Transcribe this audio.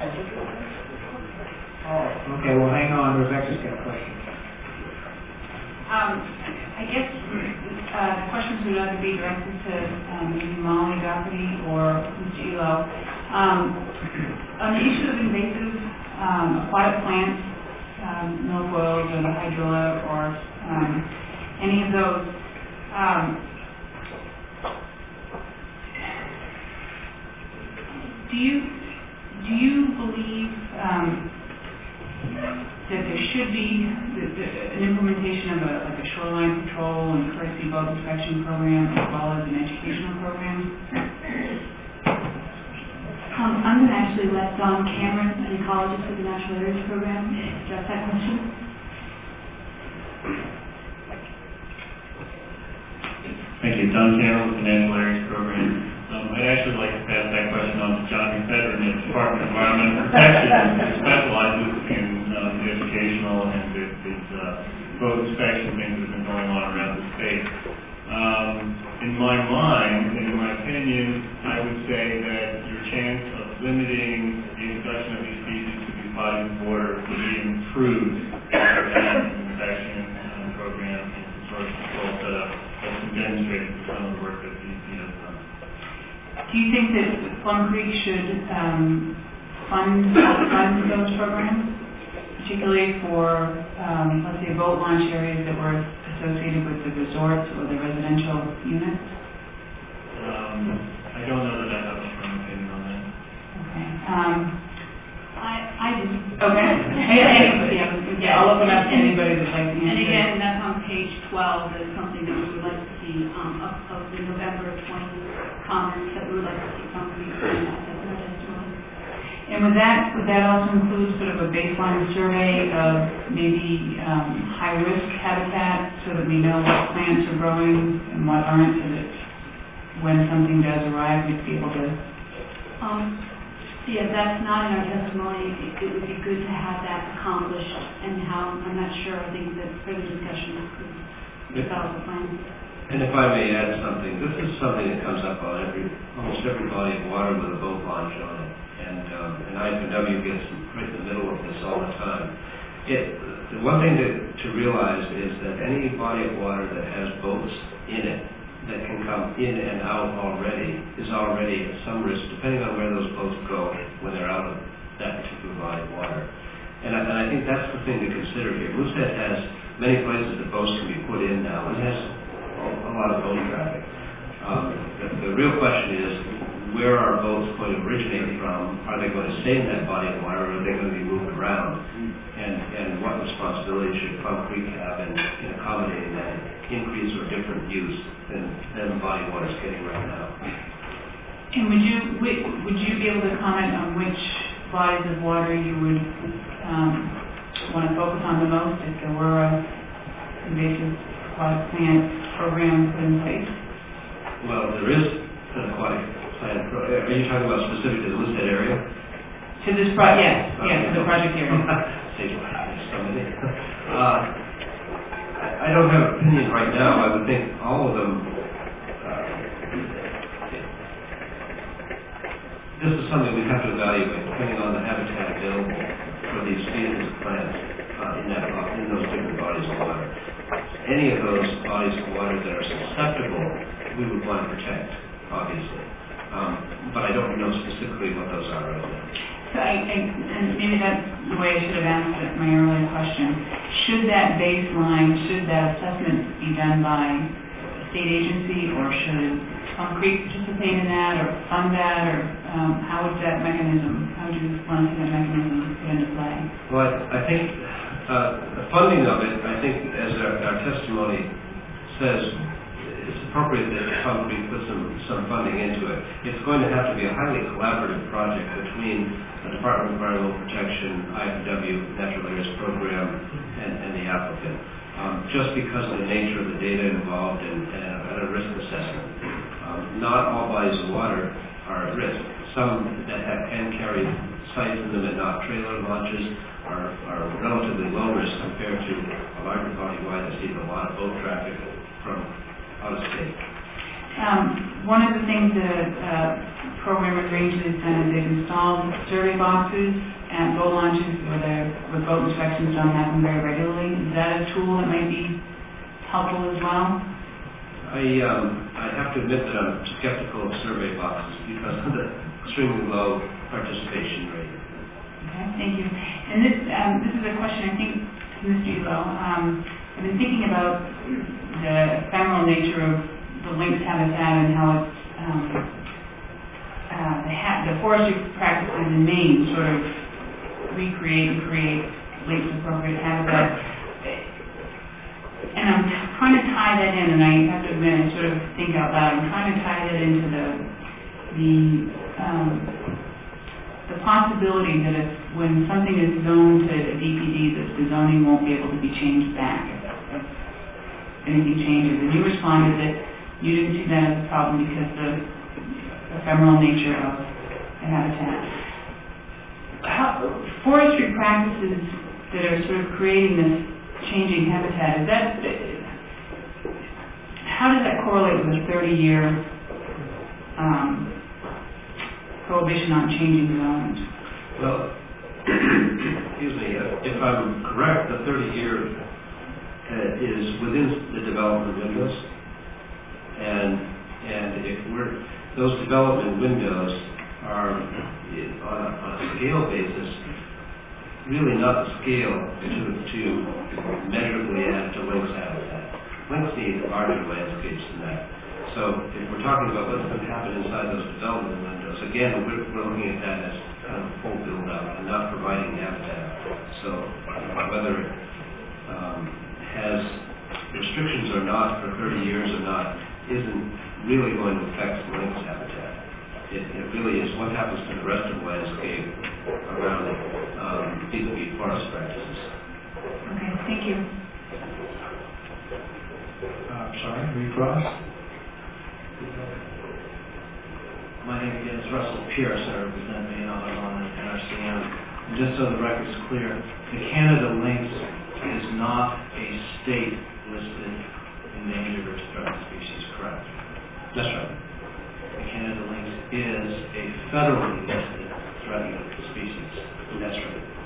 Oh, okay, well, hang on. Rebecca's got a question. I guess the questions would either be directed to maybe Molly Doherty or Mr. Elo. On the issue of invasive aquatic plants, milfoils or the hydrilla or any of those, do you believe that there should be an implementation of a shoreline patrol and courtesy boat inspection program as well as an educational program? I'm going to actually let Don Cameron, an ecologist with the Natural Areas Program, address that question. Thank you. Don Cameron with the Natural Areas Program. I'd actually like to pass that question on to John McFedrin in the Department of Environmental Protection, who specializes in the educational and these boat inspection things that have been going on around the state. In my mind, and in my opinion, I would say that your chance of limiting the introduction of these species to these bodies of water would be improved by an inspection program and source control setup that's been demonstrated through some of the work that DEP has done. Do you think that Plum Creek should fund those programs, particularly for, let's say, boat launch areas that were associated with the resorts or the residential units? I don't know that I have a strong opinion on that. Okay. I do. Okay. Yeah, I'll open up to anybody that's like to answer. And again, that's on page 12. That's something that we would like to see of the November 20 comments that we would like to see concrete in that testimony. And would that also include sort of a baseline survey of maybe high-risk habitat so that we know what plants are growing and what aren't, so that when something does arrive, we'd be able to... Yeah, that's not in our testimony. It would be good to have that accomplished, and how, I'm not sure, I think that further discussion could develop a plan. And if I may add something, this is something that comes up on almost every body of water with a boat launch on it. And IFW gets right in the middle of this all the time. The one thing to realize is that any body of water that has boats in it that can come in and out already is already at some risk, depending on where those boats go when they're out of that particular body of water. And I think that's the thing to consider here. Moosehead has many places that boats can be put in now. It has a lot of boat traffic. The real question is, where are boats going to originate from? Are they going to stay in that body of water, or are they going to be moved around? And what responsibility should Plum Creek have in accommodating that increase or different use than the body of water is getting right now? And would you be able to comment on which bodies of water you would want to focus on the most if there were a invasive aquatic plant program put in place? Well, there is an aquatic plant program. Are you talking about specific to the Moosehead area? To this project, yes, to the project area. I don't have an opinion right now. I would think all of them. This is something we have to evaluate depending on the habitat available for these species of plants in those different bodies of water. Any of those bodies of water that are susceptible, we would want to protect, obviously. But I don't know specifically what those are right now. So and maybe that's the way I should have answered my earlier question. Should that assessment be done by a state agency, or should Plum Creek participate in that, or fund that, or how would that mechanism, how would you want to see that mechanism put into play? Well, I think the funding of it, I think, as our testimony says, it's appropriate that Plum Creek put some funding into it. It's going to have to be a highly collaborative project between the Department of Environmental Protection, IFW, Natural Areas Program, and the applicant, just because of the nature of the data involved and a risk assessment. Not all bodies of water are at risk. Some that can carry sites in them and not trailer launches are relatively low risk compared to a larger body of water that sees a lot of boat traffic from out of state. One of the things the program ranges has done is they've installed survey boxes at boat launches where boat inspections don't happen very regularly. Is that a tool that might be helpful as well? I have to admit that I'm skeptical of survey boxes because of the extremely low participation rate. Okay, thank you. And this is a question, I think, to Mr. Elo. I've been thinking about the ephemeral nature of the lynx habitat and how it's the forestry practices in Maine sort of recreate and create lynx-appropriate habitat. And I'm trying to tie that in, and I have to admit, I sort of think out loud. I'm trying to tie that into the possibility that when something is zoned to a DPD, that the zoning won't be able to be changed back if anything changes. And you responded that you didn't see that as a problem because the ephemeral nature of the habitat. Forestry practices that are sort of creating this changing habitat, how does that correlate with a 30-year prohibition on changing zones? Well, excuse me, if I'm correct, the 30-year is within the development windows, and if those development windows are on a scale basis, really not the scale to measurably add to lynx habitat. Lynx need larger landscapes than that. So if we're talking about what's going to happen inside those development windows, again, we're looking at that as kind of a full build-out and not providing habitat. So whether it has restrictions or not for 30 years or not isn't really going to affect lynx habitat. It really is what happens to the rest of the landscape around it, vis-a-vis forest practices. Okay, thank you. Sorry, recross? My name again is Russell Pierce. I represent Maine Audubon and NRCM. And just so the record's clear, the Canada lynx is not a state-listed endangered or threatened species, correct? That's right. The Canada lynx is a federally listed threatened species. That's right.